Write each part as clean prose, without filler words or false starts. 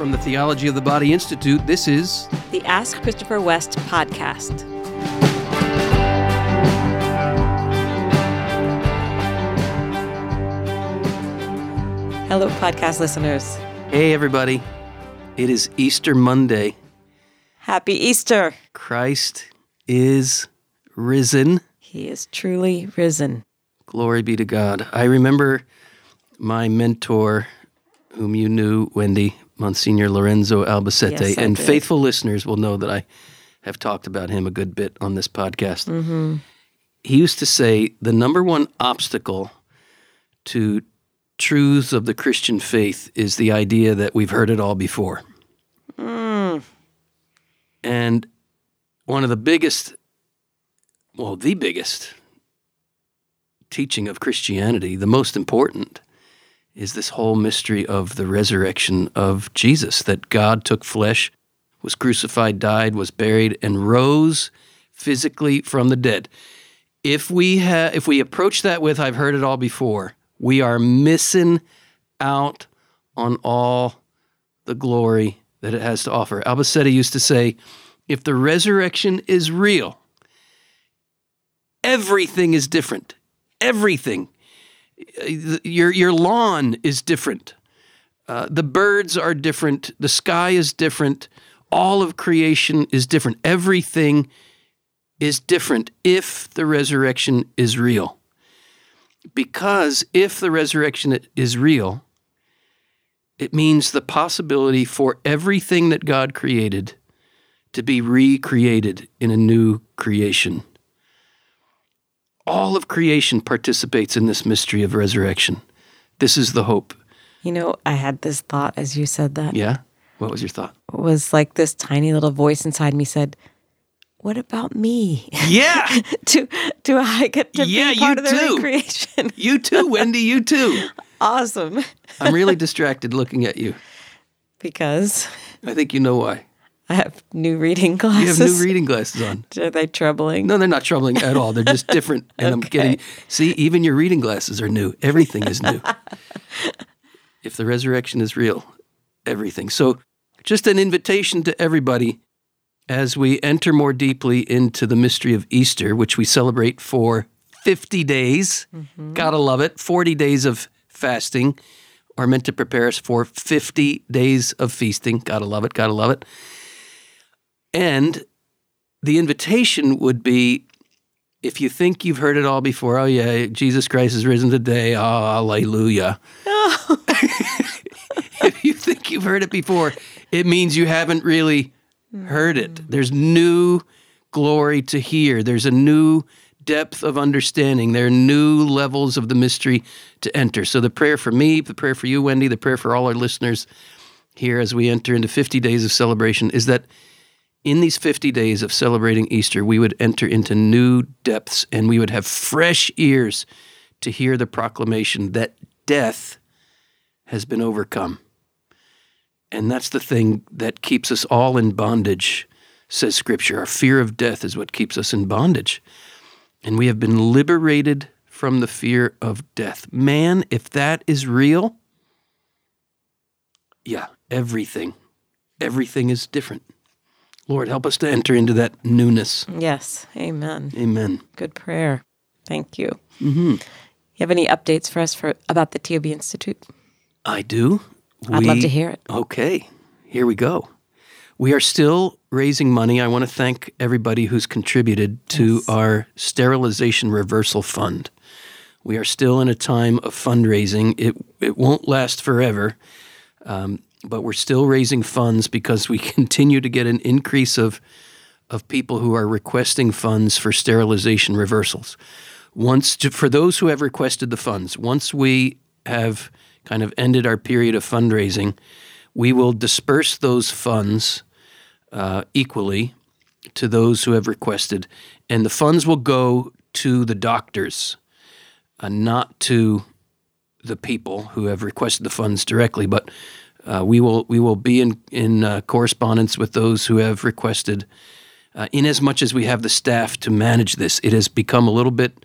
From the Theology of the Body Institute, this is the Ask Christopher West podcast. Hello, podcast listeners. Hey, everybody. It is Easter Monday. Happy Easter. Christ is risen. He is truly risen. Glory be to God. I remember my mentor, whom you knew, Wendy, Monsignor Lorenzo Albacete, Yes, and did. faithful listeners will know that I have talked about him a good bit on this podcast. Mm-hmm. He used to say the number one obstacle to truths of the Christian faith is the idea that we've heard it all before. And one of the biggest, the biggest teaching of Christianity, the most important, is this whole mystery of the resurrection of Jesus, that God took flesh, was crucified, died, was buried, and rose physically from the dead. If we approach that with, I've heard it all before, we are missing out on all the glory that it has to offer. Albacete used to say, if the resurrection is real, everything is different. Everything. Your lawn is different. The birds are different. The sky is different. All of creation is different. Everything is different if the resurrection is real. Because if the resurrection is real, it means the possibility for everything that God created to be recreated in a new creation. All of creation participates in this mystery of resurrection. This is the hope. You know, I had this thought as you said that. Yeah? What was your thought? It was like this tiny little voice inside me said, what about me? Yeah! Do I get to be part of the recreation? You too, Wendy, you too. Awesome. I'm really distracted looking at you. Because I think you know why. I have new reading glasses. You have new reading glasses on. Are they troubling? No, they're not troubling at all. They're just different. And Okay. See, even your reading glasses are new. Everything is new. If the resurrection is real, everything. So just an invitation to everybody as we enter more deeply into the mystery of Easter, which we celebrate for 50 days. Mm-hmm. Gotta love it. 40 days of fasting are meant to prepare us for 50 days of feasting. Gotta love it. Gotta love it. And the invitation would be, if you think you've heard it all before, oh yeah, Jesus Christ is risen today, oh, hallelujah. Oh. If you think you've heard it before, it means you haven't really heard it. There's new glory to hear. There's a new depth of understanding. There are new levels of the mystery to enter. So the prayer for me, the prayer for you, Wendy, the prayer for all our listeners here as we enter into 50 days of celebration is that in these 50 days of celebrating Easter, we would enter into new depths and we would have fresh ears to hear the proclamation that death has been overcome. And that's the thing that keeps us all in bondage, says Scripture. Our fear of death is what keeps us in bondage. And we have been liberated from the fear of death. Man, if that is real, yeah, everything is different. Lord, help us to enter into that newness. Yes. Amen. Amen. Good prayer. Thank you. Mm-hmm. You have any updates for us about the TOB Institute? I do. I'd love to hear it. Okay, here we go. We are still raising money. I want to thank everybody who's contributed to our sterilization reversal fund. We are still in a time of fundraising. It won't last forever, but we're still raising funds because we continue to get an increase of people who are requesting funds for sterilization reversals. For those who have requested the funds, once we have kind of ended our period of fundraising, we will disperse those funds equally to those who have requested, and the funds will go to the doctors, not to the people who have requested the funds directly, but we will be in correspondence with those who have requested, in as much as we have the staff to manage this. It has become a little bit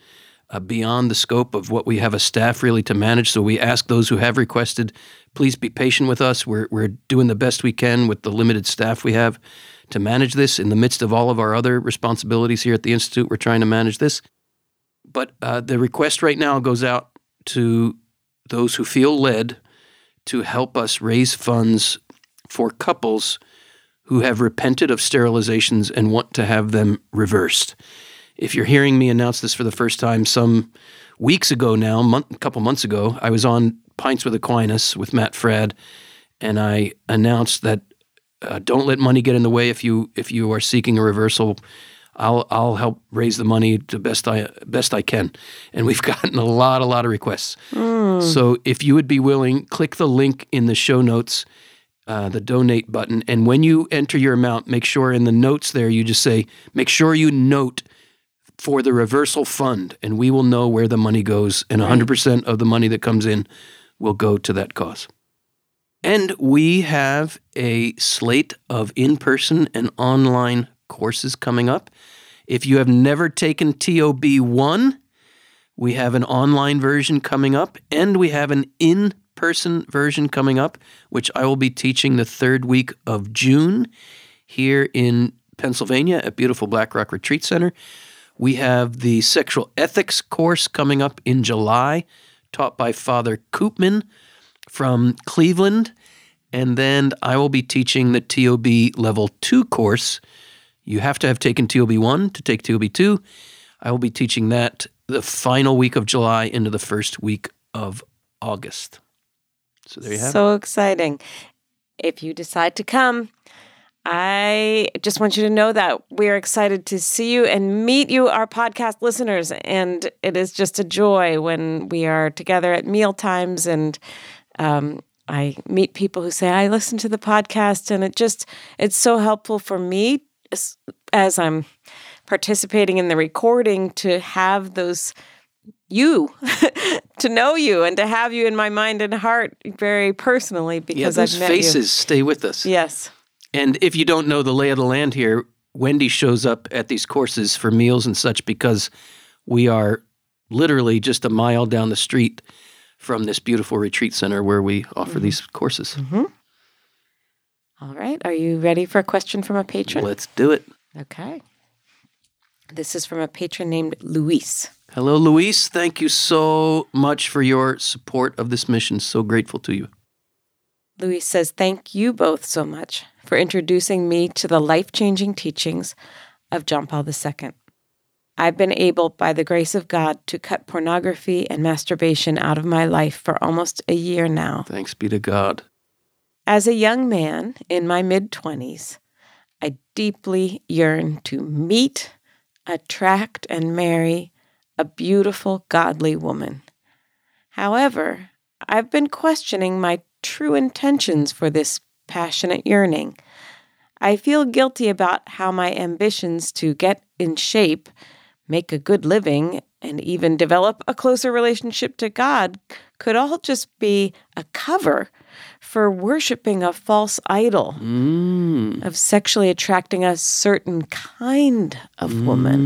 beyond the scope of what we have a staff really to manage. So we ask those who have requested, please be patient with us. We're doing the best we can with the limited staff we have to manage this. In the midst of all of our other responsibilities here at the Institute, we're trying to manage this. But the request right now goes out to those who feel led to help us raise funds for couples who have repented of sterilizations and want to have them reversed. If you're hearing me announce this for the first time, some weeks ago now, a couple months ago, I was on Pints with Aquinas with Matt Fradd, and I announced that don't let money get in the way if you are seeking a reversal. I'll help raise the money the best I can. And we've gotten a lot of requests. So if you would be willing, click the link in the show notes, the donate button, and when you enter your amount, make sure in the notes there you just say, make sure you note for the reversal fund, and we will know where the money goes, and 100% of the money that comes in will go to that cause. And we have a slate of in-person and online courses coming up. If you have never taken TOB1, we have an online version coming up, and we have an in-person version coming up, which I will be teaching the third week of June here in Pennsylvania at beautiful Black Rock Retreat Center. We have the sexual ethics course coming up in July, taught by Father Koopman from Cleveland. And then I will be teaching the TOB Level 2 course. You have to have taken TOB 1 to take TOB 2. I will be teaching that the final week of July into the first week of August. So there you have it. So exciting. If you decide to come, I just want you to know that we're excited to see you and meet you, our podcast listeners. And it is just a joy when we are together at meal times and I meet people who say, I listen to the podcast, and it's so helpful for me as I'm participating in the recording to have those to know you and to have you in my mind and heart very personally because I've met you. Those faces stay with us. Yes. And if you don't know the lay of the land here, Wendy shows up at these courses for meals and such because we are literally just a mile down the street from this beautiful retreat center where we offer these courses. Mm-hmm. All right. Are you ready for a question from a patron? Let's do it. Okay. This is from a patron named Luis. Hello, Luis. Thank you so much for your support of this mission. So grateful to you. Luis says, thank you both so much for introducing me to the life-changing teachings of John Paul II. I've been able, by the grace of God, to cut pornography and masturbation out of my life for almost a year now. Thanks be to God. As a young man in my mid-20s, I deeply yearn to meet, attract, and marry a beautiful, godly woman. However, I've been questioning my true intentions for this passionate yearning. I feel guilty about how my ambitions to get in shape, make a good living, and even develop a closer relationship to God could all just be a cover for worshiping a false idol of sexually attracting a certain kind of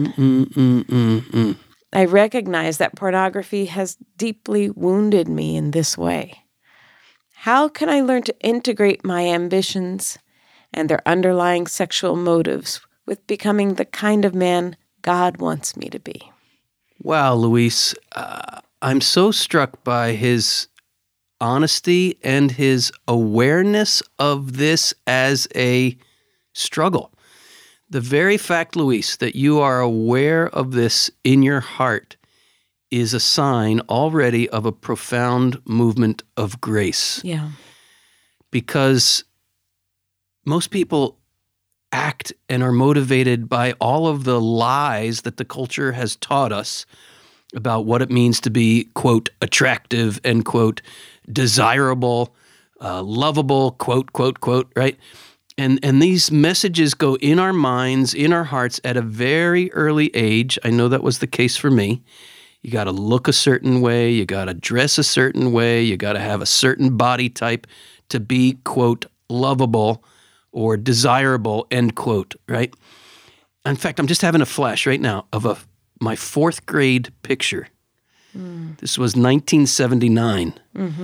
woman. I recognize that pornography has deeply wounded me in this way. How can I learn to integrate my ambitions and their underlying sexual motives with becoming the kind of man God wants me to be? Wow, Luis. I'm so struck by his honesty and his awareness of this as a struggle. The very fact, Luis, that you are aware of this in your heart is a sign already of a profound movement of grace. Yeah. Because most people act and are motivated by all of the lies that the culture has taught us about what it means to be, quote, attractive and, quote, desirable, lovable, quote, quote, quote, right? And these messages go in our minds, in our hearts at a very early age. I know that was the case for me. You got to look a certain way. You got to dress a certain way. You got to have a certain body type to be, quote, lovable or desirable, end quote, right? In fact, I'm just having a flash right now of a my fourth grade picture. This was 1979.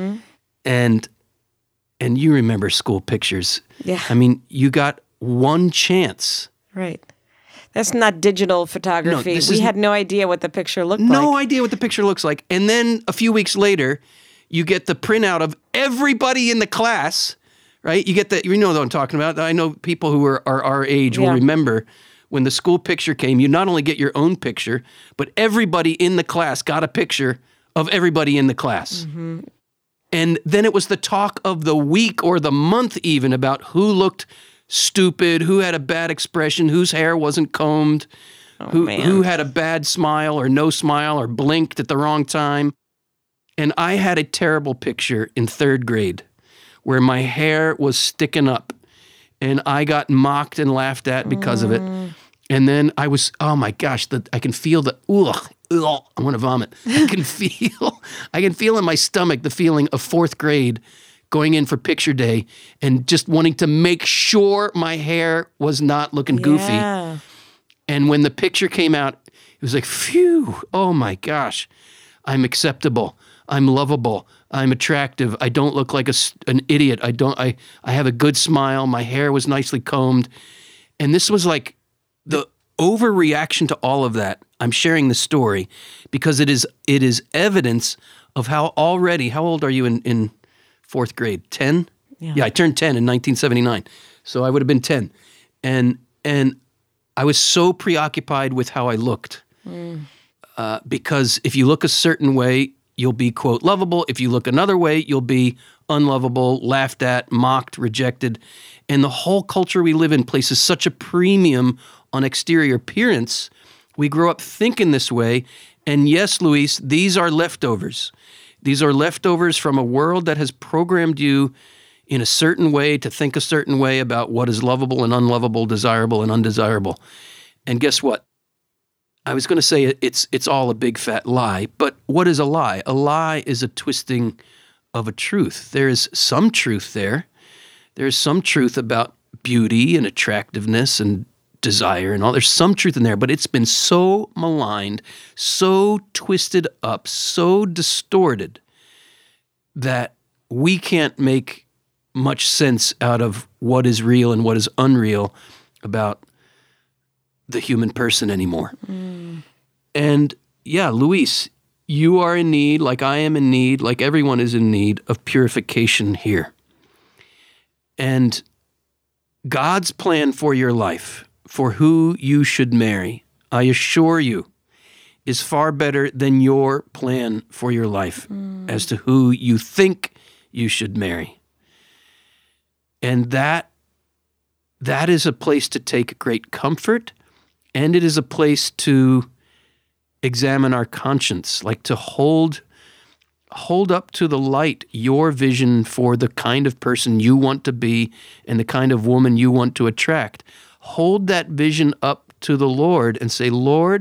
And you remember school pictures. Yeah. I mean, you got one chance. Right. That's not digital photography. We had no idea what the picture looked like. No idea what the picture looks like. And then a few weeks later, you get the printout of everybody in the class, right? You get that, you know what I'm talking about. I know people who are our age will remember when the school picture came, you not only get your own picture, but everybody in the class got a picture of everybody in the class. And then it was the talk of the week or the month even about who looked stupid, who had a bad expression, whose hair wasn't combed, who had a bad smile or no smile or blinked at the wrong time. And I had a terrible picture in third grade where my hair was sticking up and I got mocked and laughed at because of it. And then I was, oh my gosh, I can feel the, I want to vomit. I can feel in my stomach the feeling of fourth grade going in for picture day and just wanting to make sure my hair was not looking goofy. And when the picture came out, it was like, phew, oh my gosh, I'm acceptable. I'm lovable. I'm attractive. I don't look like an idiot. I have a good smile. My hair was nicely combed. And this was like the overreaction to all of that. I'm sharing the story because it is evidence of how already, how old are you in fourth grade? 10? Yeah, I turned 10 in 1979. So I would have been 10. And I was so preoccupied with how I looked because if you look a certain way, you'll be, quote, lovable. If you look another way, you'll be unlovable, laughed at, mocked, rejected. And the whole culture we live in places such a premium on exterior appearance. We grow up thinking this way. And yes, Luis, these are leftovers. These are leftovers from a world that has programmed you in a certain way to think a certain way about what is lovable and unlovable, desirable and undesirable. And guess what? I was going to say it's all a big fat lie, but what is a lie? A lie is a twisting of a truth. There is some truth there. There is some truth about beauty and attractiveness and desire and all. There's some truth in there, but it's been so maligned, so twisted up, so distorted that we can't make much sense out of what is real and what is unreal about the human person anymore. And yeah, Luis, you are in need, like I am in need, like everyone is in need of purification here. And God's plan for your life, for who you should marry, I assure you, is far better than your plan for your life as to who you think you should marry. And that is a place to take great comfort, and it is a place to examine our conscience, like to hold up to the light your vision for the kind of person you want to be and the kind of woman you want to attract. Hold that vision up to the Lord and say, Lord,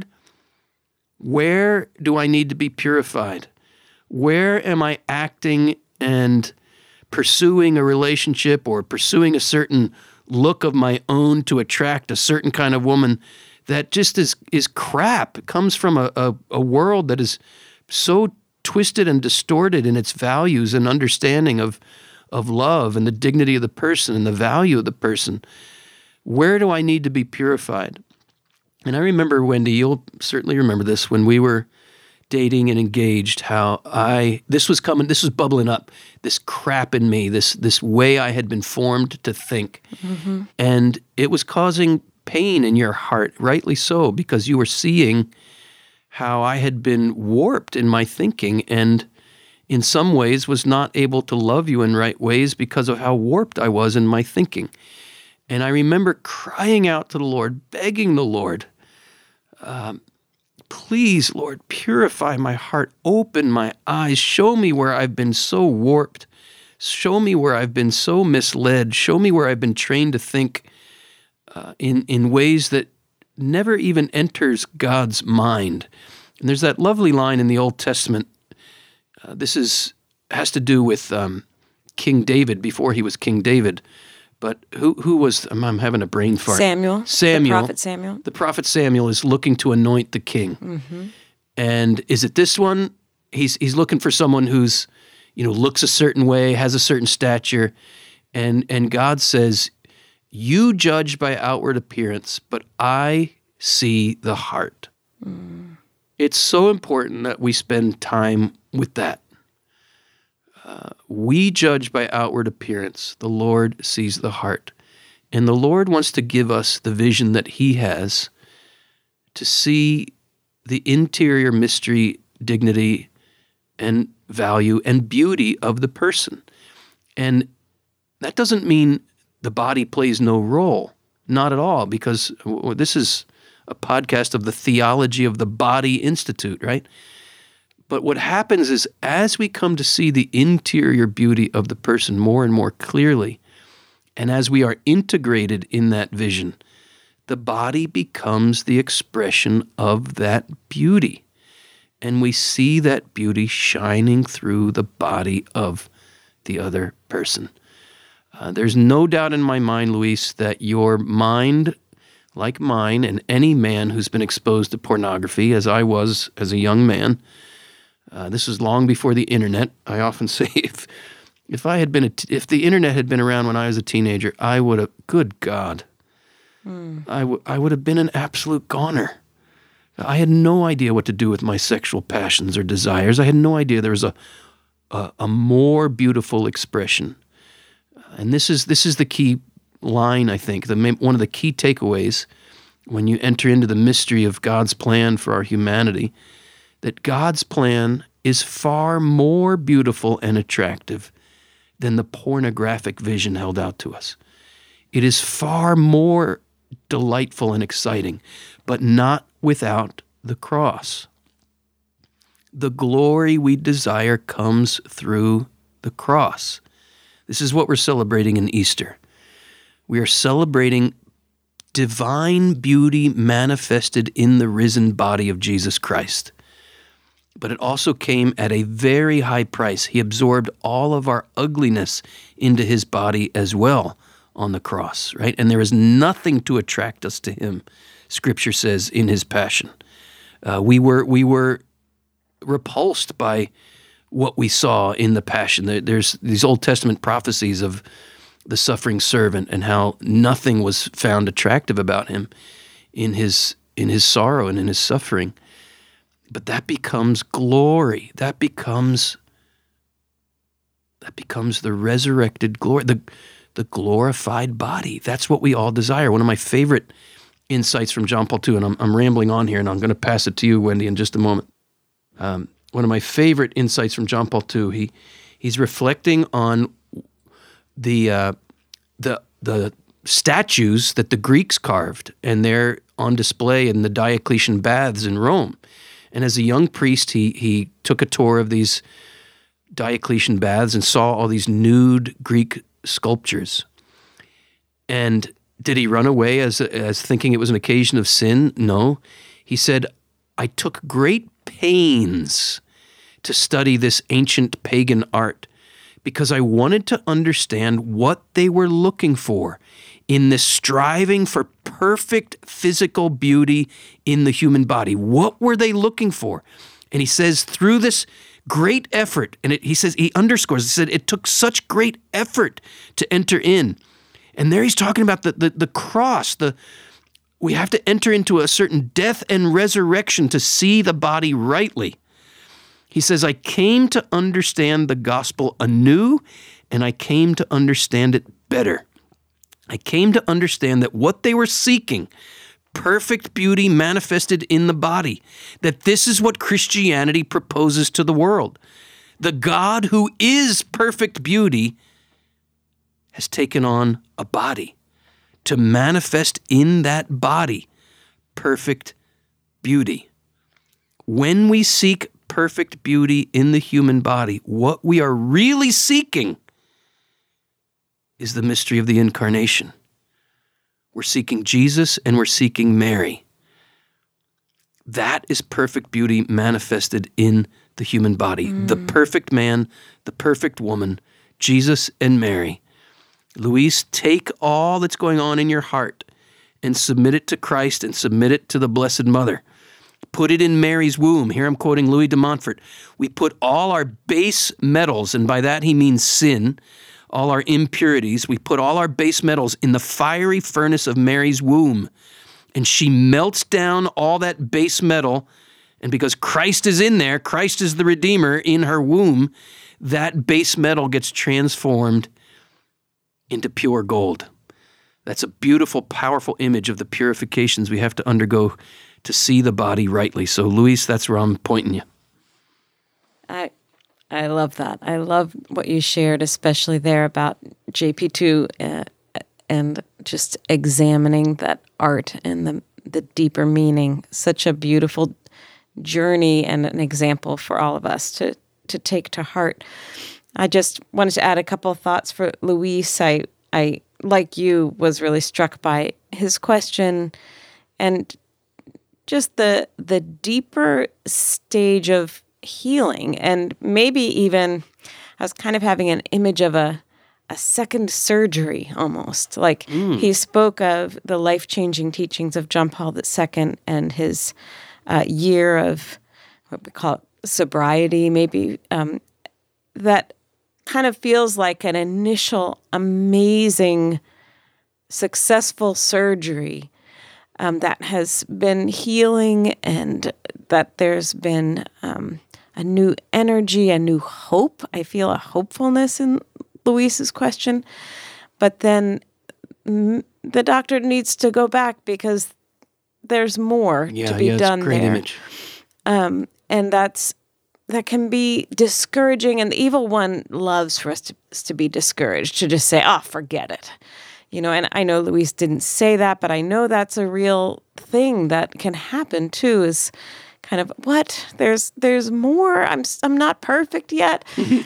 where do I need to be purified? Where am I acting and pursuing a relationship or pursuing a certain look of my own to attract a certain kind of woman that just is crap? It comes from a world that is so twisted and distorted in its values and understanding of love and the dignity of the person and the value of the person. Where do I need to be purified? And I remember, Wendy, you'll certainly remember this, when we were dating and engaged, how this was bubbling up, this crap in me, this way I had been formed to think. And it was causing pain in your heart, rightly so, because you were seeing how I had been warped in my thinking and in some ways was not able to love you in right ways because of how warped I was in my thinking. And I remember crying out to the Lord, begging the Lord, please, Lord, purify my heart, open my eyes, show me where I've been so warped, show me where I've been so misled, show me where I've been trained to think in ways that never even enters God's mind. And there's that lovely line in the Old Testament. This has to do with King David, before he was King David, But who was, I'm having a brain fart. Samuel. Samuel. The prophet Samuel. The prophet Samuel is looking to anoint the king. Mm-hmm. And is it this one? He's looking for someone who's, looks a certain way, has a certain stature. And God says, you judge by outward appearance, but I see the heart. Mm. It's so important that we spend time with that. We judge by outward appearance. The Lord sees the heart. And the Lord wants to give us the vision that he has to see the interior mystery, dignity, and value and beauty of the person. And that doesn't mean the body plays no role. Not at all, because this is a podcast of the Theology of the Body Institute, right? But what happens is as we come to see the interior beauty of the person more and more clearly, and as we are integrated in that vision, the body becomes the expression of that beauty. And we see that beauty shining through the body of the other person. There's no doubt in my mind, Luis, that your mind, like mine, and any man who's been exposed to pornography, as I was as a young man, this was long before the internet. I often say if the internet had been around when I was a teenager, I would have, good God, I would have been an absolute goner. I had no idea what to do with my sexual passions or desires. I had no idea there was a more beautiful expression. And this is the key line, I think, one of the key takeaways when you enter into the mystery of God's plan for our humanity, that God's plan is far more beautiful and attractive than the pornographic vision held out to us. It is far more delightful and exciting, but not without the cross. The glory we desire comes through the cross. This is what we're celebrating in Easter. We are celebrating divine beauty manifested in the risen body of Jesus Christ. But it also came at a very high price. He absorbed all of our ugliness into his body as well on the cross, right? And there is nothing to attract us to him, Scripture says, in his passion. We were repulsed by what we saw in the passion. There's these Old Testament prophecies of the suffering servant and how nothing was found attractive about him in his sorrow and in his suffering. But that becomes glory. That becomes the resurrected glory, the glorified body. That's what we all desire. One of my favorite insights from John Paul II, and I'm rambling on here, and I'm going to pass it to you, Wendy, in just a moment. One of my favorite insights from John Paul II, he's reflecting on the statues that the Greeks carved, and they're on display in the Diocletian Baths in Rome. And as a young priest, he took a tour of these Diocletian Baths and saw all these nude Greek sculptures. And did he run away as thinking it was an occasion of sin? No. He said, I took great pains to study this ancient pagan art because I wanted to understand what they were looking for in this striving for perfect physical beauty in the human body. What were they looking for? And he says, through this great effort, and he underscores, he said, it took such great effort to enter in. And there he's talking about the cross, we have to enter into a certain death and resurrection to see the body rightly. He says, I came to understand the gospel anew, and I came to understand it better. I came to understand that what they were seeking, perfect beauty manifested in the body, that this is what Christianity proposes to the world. The God who is perfect beauty has taken on a body to manifest in that body perfect beauty. When we seek perfect beauty in the human body, what we are really seeking is the mystery of the incarnation. We're seeking Jesus and we're seeking Mary. That is perfect beauty manifested in the human body. The perfect man, the perfect woman, Jesus and Mary. Luis, take all that's going on in your heart and submit it to Christ and submit it to the Blessed Mother. Put it in Mary's womb. Here I'm quoting Louis de Montfort. We put all our base metals, and by that he means sin, all our impurities, we put all our base metals in the fiery furnace of Mary's womb. And she melts down all that base metal. And because Christ is in there, Christ is the Redeemer in her womb, that base metal gets transformed into pure gold. That's a beautiful, powerful image of the purifications we have to undergo to see the body rightly. So, Luis, that's where I'm pointing you. I love that. I love what you shared, especially there about JP2 and just examining that art and the deeper meaning. Such a beautiful journey and an example for all of us to take to heart. I just wanted to add a couple of thoughts for Luis. I like you, was really struck by his question and just the deeper stage of healing. And maybe even I was kind of having an image of a second surgery almost. Like he spoke of the life-changing teachings of John Paul II and his year of what we call it, sobriety, maybe, that kind of feels like an initial amazing, successful surgery that has been healing and that there's been a new energy, a new hope. I feel a hopefulness in Luis's question. But then the doctor needs to go back because there's more to be done great there. Image. And that can be discouraging, and the evil one loves for us to be discouraged, to just say, "Oh, forget it." And I know Luis didn't say that, but I know that's a real thing that can happen too, is kind of, what? There's more. I'm not perfect yet.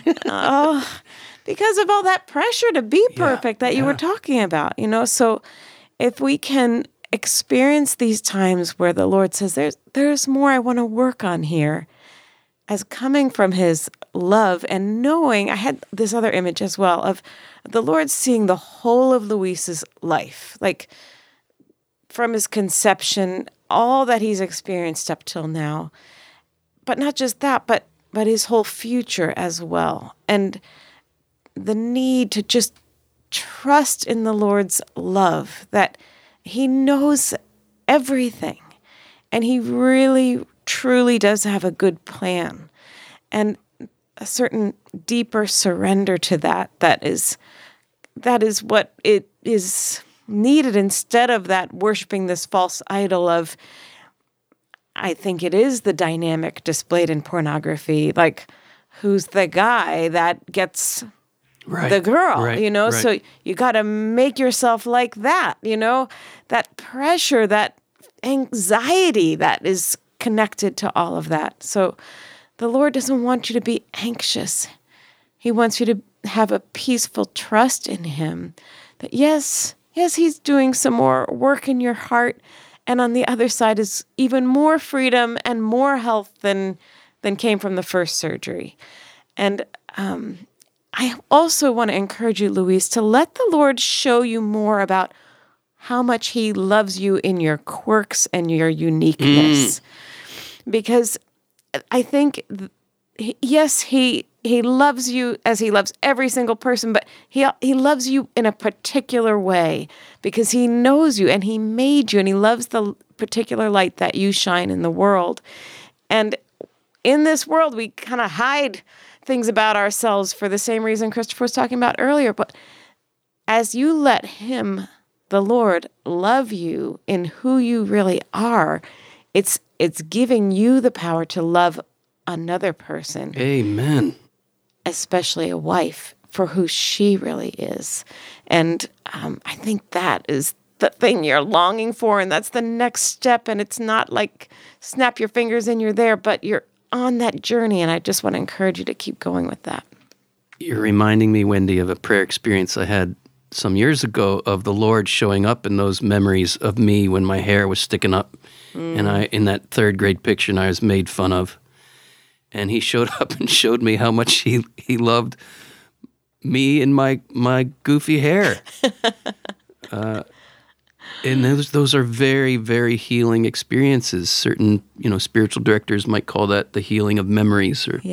Because of all that pressure to be perfect that you were talking about, So if we can experience these times where the Lord says, there's more I want to work on here, as coming from his love and knowing, I had this other image as well of the Lord seeing the whole of Luis's life, like from his conception, all that he's experienced up till now, but not just that, but his whole future as well. And the need to just trust in the Lord's love, that he knows everything and he really truly does have a good plan, and a certain deeper surrender to that is what it is needed, instead of that worshiping this false idol of, I think it is the dynamic displayed in pornography, like who's the guy that gets the girl, right. So you got to make yourself like that, that pressure, that anxiety that is connected to all of that. So the Lord doesn't want you to be anxious. He wants you to have a peaceful trust in him that yes, he's doing some more work in your heart. And on the other side is even more freedom and more health than came from the first surgery. And I also want to encourage you, Luis, to let the Lord show you more about how much he loves you in your quirks and your uniqueness. Because I think, yes, he loves you as he loves every single person, but he loves you in a particular way because he knows you and he made you, and he loves the particular light that you shine in the world. And in this world, we kind of hide things about ourselves for the same reason Christopher was talking about earlier. But as you let him, the Lord, love you in who you really are, it's giving you the power to love another person. Amen. Especially a wife, for who she really is. And I think that is the thing you're longing for, and that's the next step. And it's not like snap your fingers and you're there, but you're on that journey. And I just want to encourage you to keep going with that. You're reminding me, Wendy, of a prayer experience I had some years ago of the Lord showing up in those memories of me when my hair was sticking up. And in that third grade picture, and I was made fun of. And he showed up and showed me how much he loved me and my goofy hair. And those are very, very healing experiences. Certain, spiritual directors might call that the healing of memories, or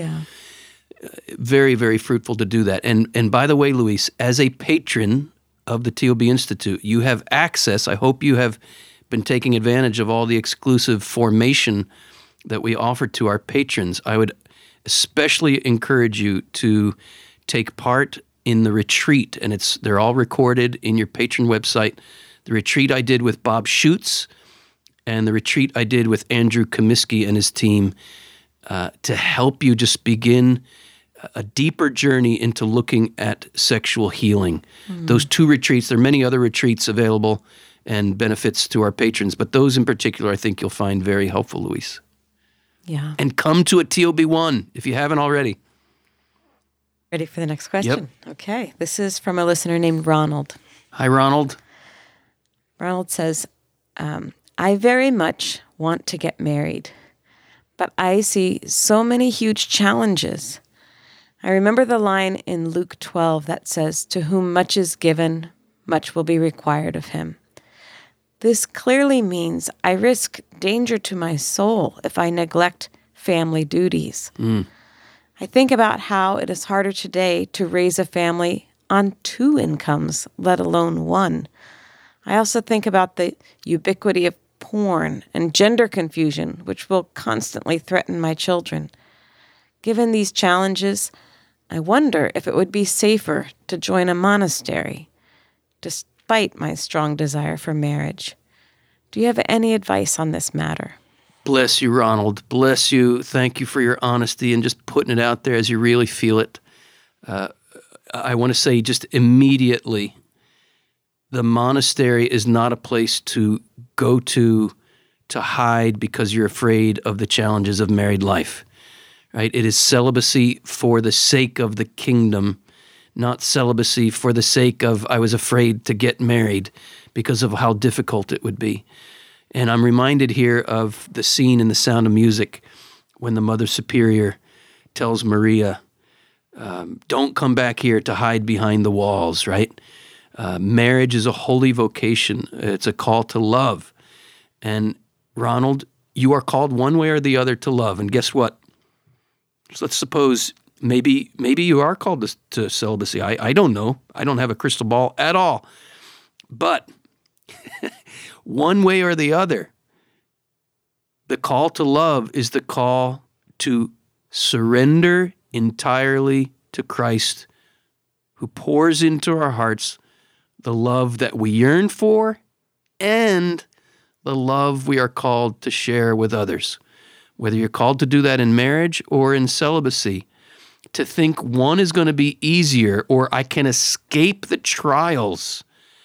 very, very fruitful to do that. And by the way, Luis, as a patron of the TOB Institute, you have access. I hope you have been taking advantage of all the exclusive formation that we offer to our patrons. I would especially encourage you to take part in the retreat, and they're all recorded in your patron website. The retreat I did with Bob Schutz and the retreat I did with Andrew Comiskey and his team to help you just begin a deeper journey into looking at sexual healing. Those 2 retreats, there are many other retreats available and benefits to our patrons, but those in particular I think you'll find very helpful, Luis. Yeah. And come to a TOB1 if you haven't already. Ready for the next question? Yep. Okay. This is from a listener named Ronald. Hi, Ronald. Ronald says, I very much want to get married, but I see so many huge challenges. I remember the line in Luke 12 that says, "To whom much is given, much will be required of him." This clearly means I risk danger to my soul if I neglect family duties. I think about how it is harder today to raise a family on 2 incomes, let alone 1. I also think about the ubiquity of porn and gender confusion, which will constantly threaten my children. Given these challenges, I wonder if it would be safer to join a monastery, despite my strong desire for marriage. Do you have any advice on this matter? Bless you, Ronald. Bless you. Thank you for your honesty and just putting it out there as you really feel it. I want to say just immediately, the monastery is not a place to go to hide because you're afraid of the challenges of married life, right? It is celibacy for the sake of the kingdom, not celibacy for the sake of I was afraid to get married because of how difficult it would be. And I'm reminded here of the scene in The Sound of Music when the Mother Superior tells Maria, don't come back here to hide behind the walls, right? Marriage is a holy vocation. It's a call to love. And Ronald, you are called one way or the other to love. And guess what? So let's suppose maybe you are called to celibacy. I don't know. I don't have a crystal ball at all. But one way or the other, the call to love is the call to surrender entirely to Christ, who pours into our hearts the love that we yearn for and the love we are called to share with others. Whether you're called to do that in marriage or in celibacy, to think one is going to be easier or I can escape the trials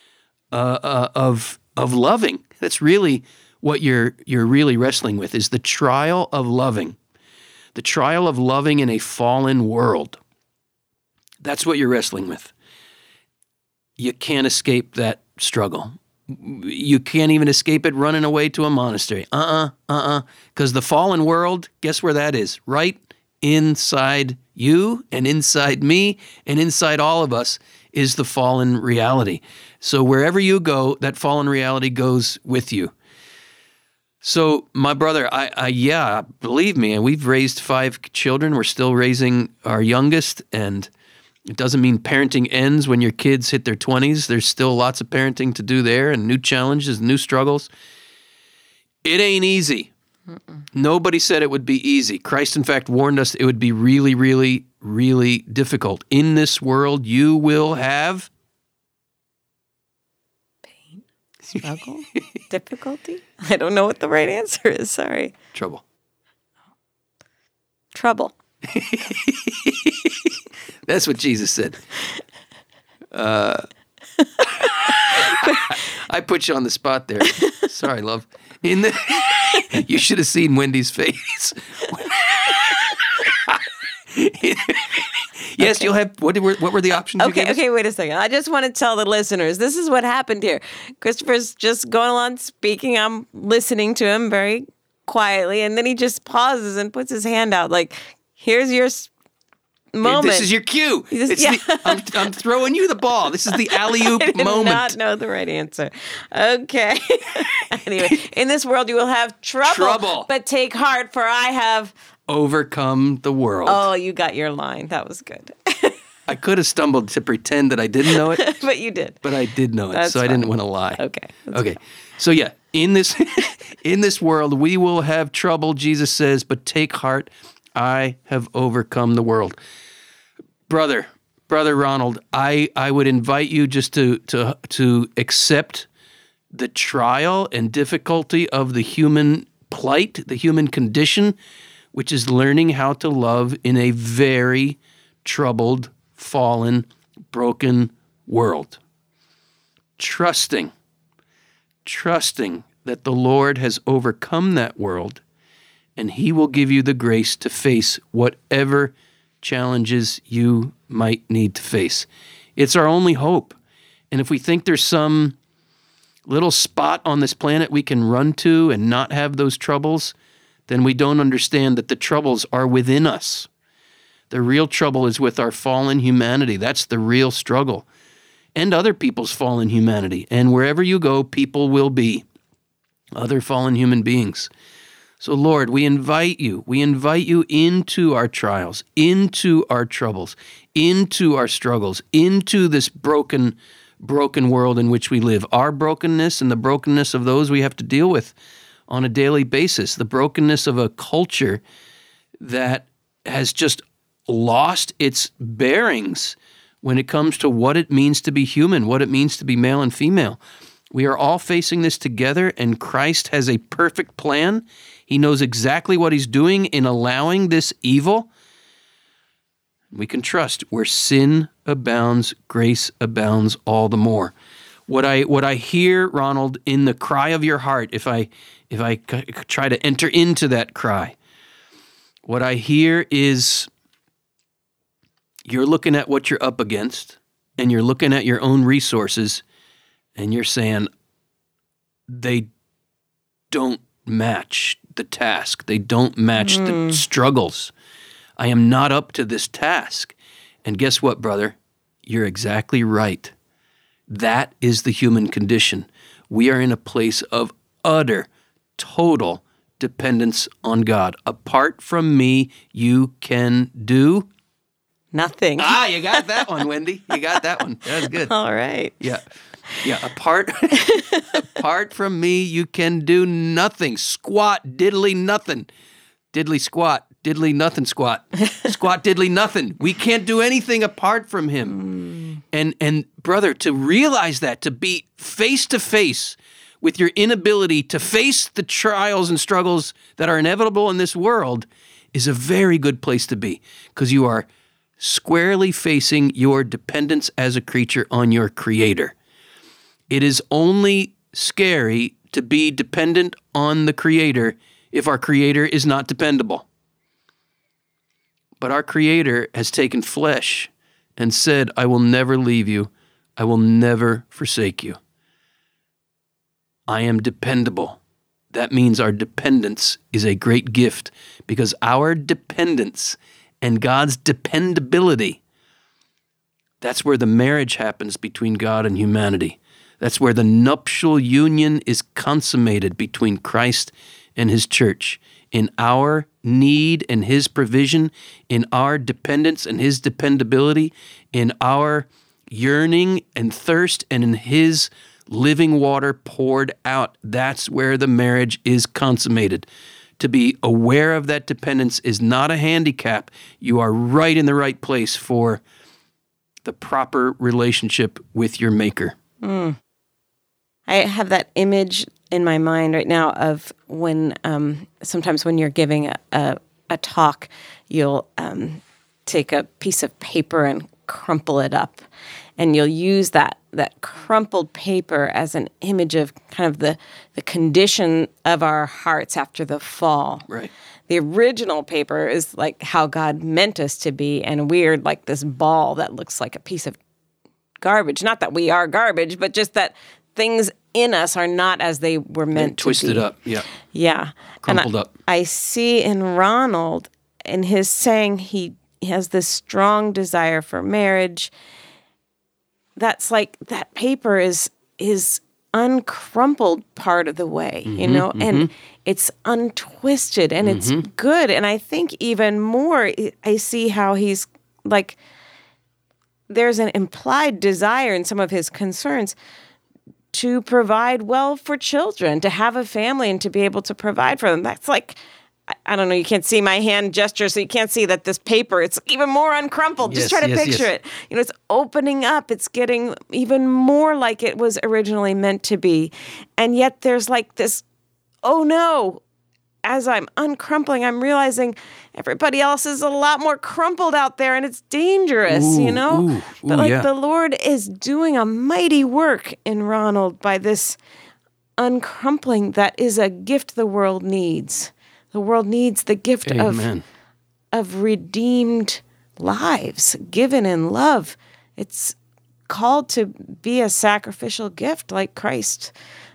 of loving. That's really what you're really wrestling with, is the trial of loving. The trial of loving in a fallen world. That's what you're wrestling with. You can't escape that struggle. You can't even escape it running away to a monastery. Because the fallen world, guess where that is? Right inside you and inside me and inside all of us is the fallen reality. So wherever you go, that fallen reality goes with you. So my brother, believe me, we've raised 5 children. We're still raising our youngest, and it doesn't mean parenting ends when your kids hit their 20s. There's still lots of parenting to do there and new challenges, new struggles. It ain't easy. Nobody said it would be easy. Christ, in fact, warned us it would be really, really, really difficult. In this world, you will have pain, struggle, difficulty. I don't know what the right answer is. Sorry. Trouble. That's what Jesus said. I put you on the spot there. Sorry, love. You should have seen Wendy's face. Yes, okay. You'll have. What were the options? Okay, wait a second. I just want to tell the listeners this is what happened here. Christopher's just going along speaking. I'm listening to him very quietly, and then he just pauses and puts his hand out like, "Here's your moment. This is your cue. I'm throwing you the ball. This is the alley-oop moment. I did not know the right answer. Okay. Anyway, in this world you will have trouble. But take heart, for I have overcome the world. Oh, you got your line. That was good. I could have stumbled to pretend that I didn't know it. But you did. But I did know it, so I didn't want to lie. Okay. Okay. So yeah, in this world we will have trouble, Jesus says, but take heart, I have overcome the world. Brother Ronald, I would invite you just to accept the trial and difficulty of the human plight, the human condition, which is learning how to love in a very troubled, fallen, broken world. Trusting that the Lord has overcome that world, and he will give you the grace to face whatever challenges you might need to face. It's our only hope. And if we think there's some little spot on this planet we can run to and not have those troubles, then we don't understand that the troubles are within us. The real trouble is with our fallen humanity. That's the real struggle. And other people's fallen humanity. And wherever you go, people will be other fallen human beings. So Lord, we invite you into our trials, into our troubles, into our struggles, into this broken world in which we live. Our brokenness and the brokenness of those we have to deal with on a daily basis. The brokenness of a culture that has just lost its bearings when it comes to what it means to be human, what it means to be male and female. We are all facing this together, and Christ has a perfect plan. He knows exactly what he's doing in allowing this evil. We can trust where sin abounds, grace abounds all the more. What I hear, Ronald, in the cry of your heart, if I try to enter into that cry, what I hear is you're looking at what you're up against, and you're looking at your own resources, and you're saying they don't match the task. They don't match the struggles. I am not up to this task. And guess what, brother? You're exactly right. That is the human condition. We are in a place of utter, total dependence on God. Apart from me, you can do nothing. You got that one, Wendy. You got that one. That was good. All right. Yeah. Apart from me, you can do nothing. Squat, diddly nothing. Diddly squat, diddly nothing squat. Squat, diddly nothing. We can't do anything apart from him. And brother, to realize that, to be face to face with your inability to face the trials and struggles that are inevitable in this world is a very good place to be, because you are squarely facing your dependence as a creature on your Creator. It is only scary to be dependent on the Creator if our Creator is not dependable. But our Creator has taken flesh and said, I will never leave you. I will never forsake you. I am dependable. That means our dependence is a great gift, because our dependence and God's dependability, that's where the marriage happens between God and humanity. That's where the nuptial union is consummated between Christ and his church. In our need and his provision, in our dependence and his dependability, in our yearning and thirst, and in his living water poured out. That's where the marriage is consummated. To be aware of that dependence is not a handicap. You are right in the right place for the proper relationship with your Maker. I have that image in my mind right now of when sometimes when you're giving a talk, you'll take a piece of paper and crumple it up, and you'll use that crumpled paper as an image of kind of the condition of our hearts after the fall. Right. The original paper is like how God meant us to be, and we're like this ball that looks like a piece of garbage. Not that we are garbage, but just that things in us are not as they were meant to be. Twisted up, yeah. Yeah. Crumpled up. I see in Ronald, in his saying he he has this strong desire for marriage. That's like that paper is uncrumpled part of the way, and it's untwisted and it's good. And I think even more, I see how he's like, there's an implied desire in some of his concerns to provide well for children, to have a family and to be able to provide for them. That's like, I don't know, you can't see my hand gesture, so you can't see that this paper, it's even more uncrumpled. Just try to picture it. It's opening up. It's getting even more like it was originally meant to be. And yet there's like this, oh no, as I'm uncrumpling, I'm realizing everybody else is a lot more crumpled out there and it's dangerous, But the Lord is doing a mighty work in Ronald by this uncrumpling that is a gift the world needs. The world needs the gift of redeemed lives given in love. It's called to be a sacrificial gift like Christ.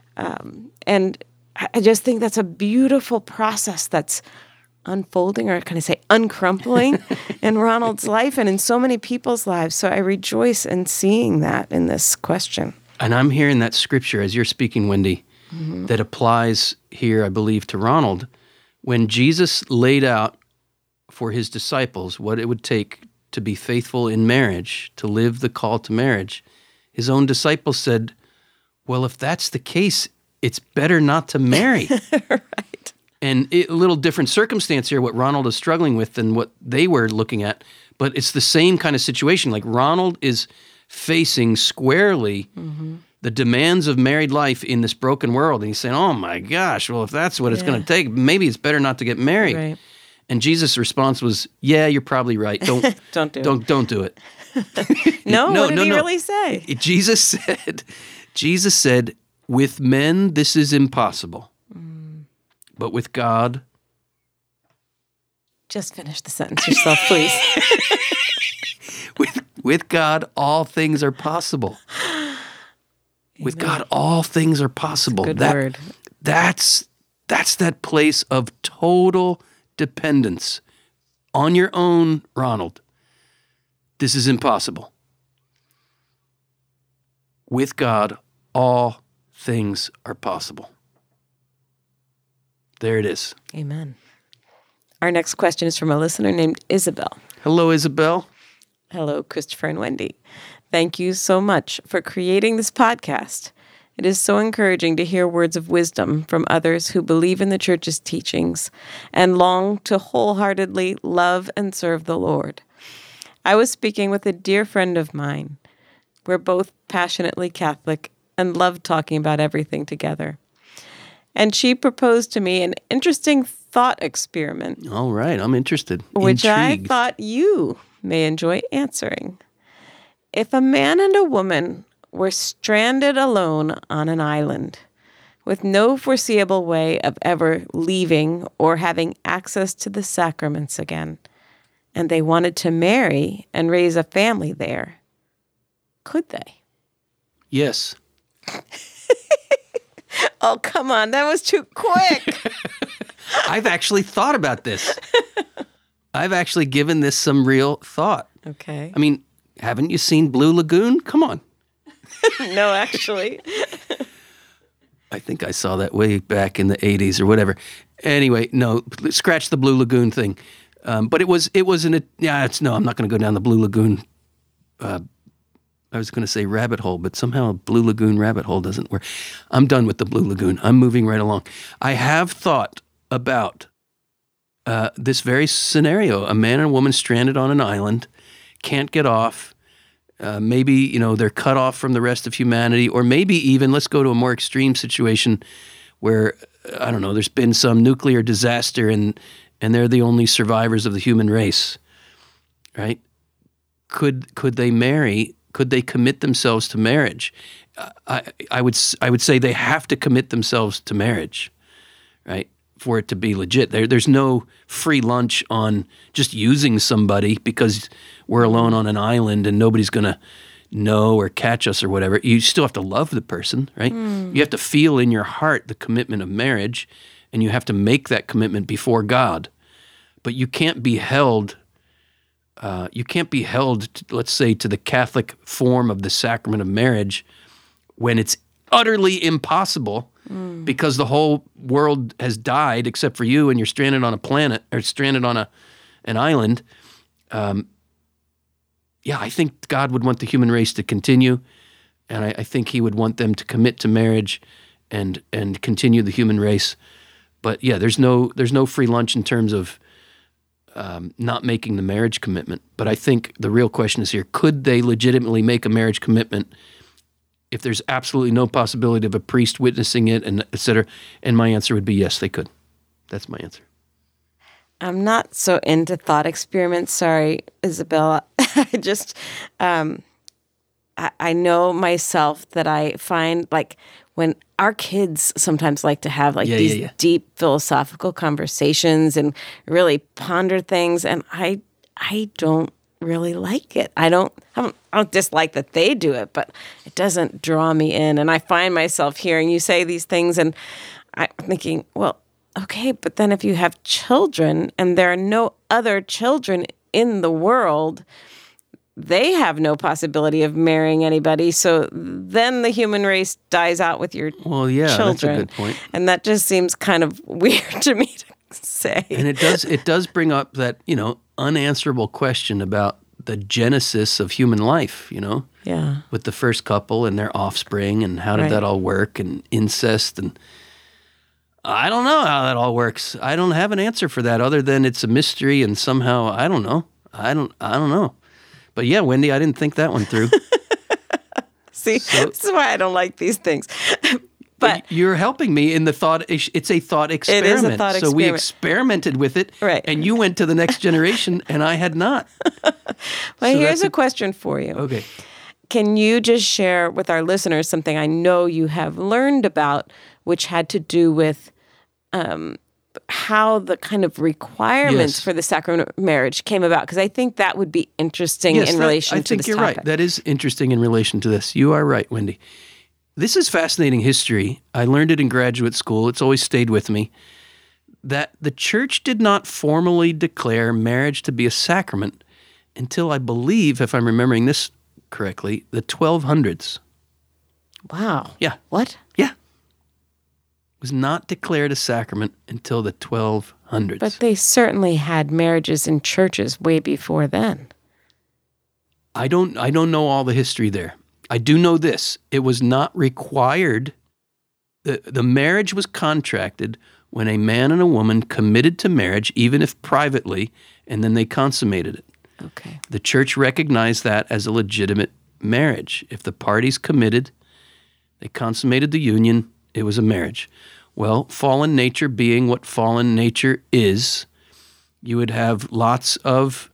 And I just think that's a beautiful process that's unfolding, or can I say uncrumpling, in Ronald's life and in so many people's lives. So I rejoice in seeing that in this question. And I'm hearing that scripture as you're speaking, Wendy, that applies here, I believe, to Ronald. When Jesus laid out for his disciples what it would take to be faithful in marriage, to live the call to marriage, his own disciples said, well, if that's the case, it's better not to marry. Right. And a little different circumstance here, what Ronald is struggling with than what they were looking at, but it's the same kind of situation. Like Ronald is facing squarely the demands of married life in this broken world. And he's saying, oh my gosh, well, if that's what it's going to take, maybe it's better not to get married. Right. And Jesus' response was, yeah, you're probably right. Don't do it. No, what did he really say? Jesus said, with men, this is impossible. But with God... Just finish the sentence yourself, please. With God, all things are possible. With God, all things are possible. That's a good word. That's that place of total dependence on your own, Ronald. This is impossible. With God, all things are possible. There it is. Amen. Our next question is from a listener named Isabel. Hello, Isabel. Hello, Christopher and Wendy. Thank you so much for creating this podcast. It is so encouraging to hear words of wisdom from others who believe in the church's teachings and long to wholeheartedly love and serve the Lord. I was speaking with a dear friend of mine. We're both passionately Catholic and love talking about everything together. And she proposed to me an interesting thought experiment. All right, I'm interested. Which Intrigued. I thought you may enjoy answering. If a man and a woman were stranded alone on an island with no foreseeable way of ever leaving or having access to the sacraments again, and they wanted to marry and raise a family there, could they? Yes. Oh, come on. That was too quick. I've actually thought about this. I've actually given this some real thought. Okay. I mean, haven't you seen Blue Lagoon? Come on. No, actually. I think I saw that way back in the 80s or whatever. Anyway, no, scratch the Blue Lagoon thing. But I'm not going to go down the Blue Lagoon. I was going to say rabbit hole, but somehow Blue Lagoon rabbit hole doesn't work. I'm done with the Blue Lagoon. I'm moving right along. I have thought about this very scenario. A man and a woman stranded on an island, can't get off. Maybe, they're cut off from the rest of humanity, or maybe even, let's go to a more extreme situation where, I don't know, there's been some nuclear disaster and they're the only survivors of the human race, right? Could they marry? Could they commit themselves to marriage? I would say they have to commit themselves to marriage, right, for it to be legit. There's no free lunch on just using somebody because we're alone on an island and nobody's going to know or catch us or whatever. You still have to love the person, right? You have to feel in your heart the commitment of marriage, and you have to make that commitment before God. But you can't be held You can't be held, let's say, to the Catholic form of the sacrament of marriage when it's utterly impossible because the whole world has died except for you and you're stranded on a planet or stranded on an island. I think God would want the human race to continue, and I think he would want them to commit to marriage and continue the human race. But yeah, there's no free lunch in terms of not making the marriage commitment. But I think the real question is here, could they legitimately make a marriage commitment if there's absolutely no possibility of a priest witnessing it, and et cetera? And my answer would be yes, they could. That's my answer. I'm not so into thought experiments. Sorry, Isabella. I just, I know myself that I find like when our kids sometimes like to have like these deep philosophical conversations and really ponder things, and I don't really like it. I don't dislike that they do it, but it doesn't draw me in. And I find myself hearing you say these things, and I'm thinking, well, okay, but then if you have children and there are no other children in the world, they have no possibility of marrying anybody. So then the human race dies out with your children. That's a good point. And that just seems kind of weird to me to say. And it does bring up that, unanswerable question about the genesis of human life, Yeah. with the first couple and their offspring and how did that all work, and incest, and I don't know how that all works. I don't have an answer for that other than it's a mystery, and somehow I don't know. I don't know. But yeah, Wendy, I didn't think that one through. See, this is why I don't like these things. But you're helping me in the thought. It's a thought experiment. It is a thought experiment. So we experimented with it, right? And you went to the next generation, and I had not. Well, here's a question for you. Okay. Can you just share with our listeners something I know you have learned about, which had to do with how the kind of requirements for the sacrament of marriage came about? Because I think that would be interesting in relation to this topic. I think you're right. That is interesting in relation to this. You are right, Wendy. This is fascinating history. I learned it in graduate school. It's always stayed with me. That the church did not formally declare marriage to be a sacrament until, I believe, if I'm remembering this correctly, the 1200s. Wow. Yeah. What? Yeah. It was not declared a sacrament until the 1200s. But they certainly had marriages in churches way before then. I don't know all the history there. I do know this. It was not required. The marriage was contracted when a man and a woman committed to marriage, even if privately, and then they consummated it. Okay. The church recognized that as a legitimate marriage. If the parties committed, they consummated the union, it was a marriage. Well, fallen nature being what fallen nature is, you would have lots of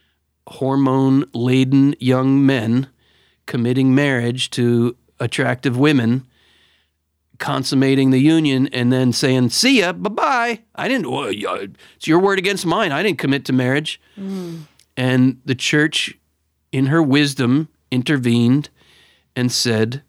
hormone-laden young men committing marriage to attractive women, consummating the union, and then saying, see ya, bye-bye. It's your word against mine. I didn't commit to marriage. And the church, in her wisdom, intervened and said,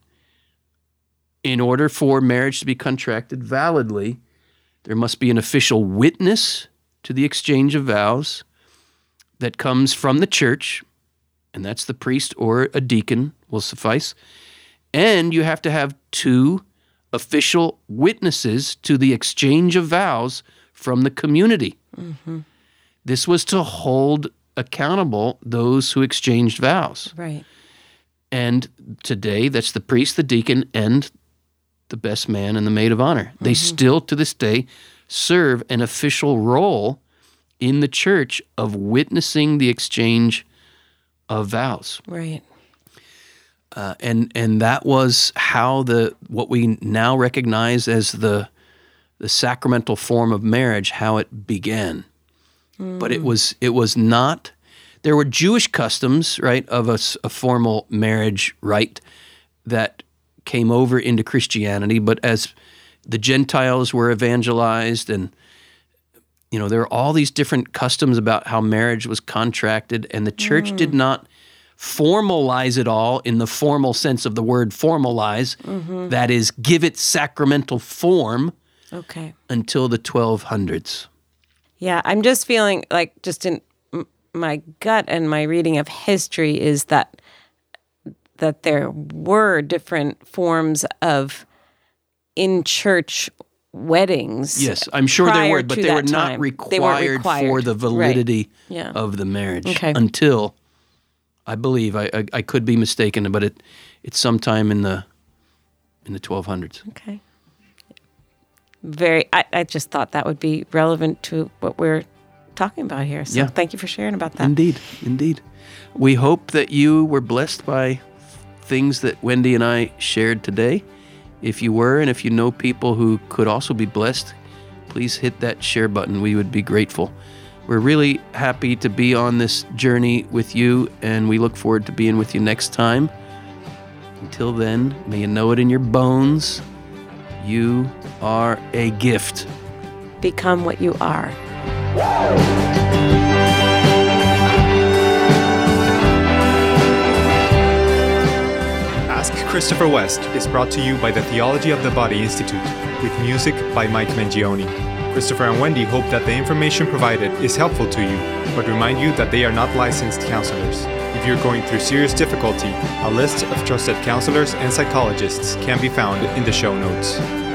in order for marriage to be contracted validly, there must be an official witness to the exchange of vows that comes from the church, and that's the priest or a deacon will suffice. And you have to have two official witnesses to the exchange of vows from the community. Mm-hmm. This was to hold accountable those who exchanged vows. Right. And today, that's the priest, the deacon, and the best man and the maid of honor. Mm-hmm. They still, to this day, serve an official role in the church of witnessing the exchange of vows. Right. And that was how what we now recognize as the sacramental form of marriage, how it began. But it was not. There were Jewish customs, right, of a formal marriage rite that came over into Christianity. But as the Gentiles were evangelized, and there are all these different customs about how marriage was contracted, and the church did not formalize it all in the formal sense of the word formalize. Mm-hmm. That is, give it sacramental form. Okay. Until the 1200s. Yeah, I'm just feeling like just in my gut and my reading of history is that there were different forms of in-church weddings. Yes, I'm sure there were, but they were not time. required for the validity of the marriage until, I believe, I could be mistaken, but it's sometime in the 1200s. Okay. I just thought that would be relevant to what we're talking about here. So thank you for sharing about that. Indeed. We hope that you were blessed by things that Wendy and I shared today. If you were, and if you know people who could also be blessed, please hit that share button. We would be grateful. We're really happy to be on this journey with you, and we look forward to being with you next time. Until then, may you know it in your bones. You are a gift. Become what you are. Ask Christopher West is brought to you by the Theology of the Body Institute, with music by Mike Mangione. Christopher and Wendy hope that the information provided is helpful to you, but remind you that they are not licensed counselors. If you're going through serious difficulty, a list of trusted counselors and psychologists can be found in the show notes.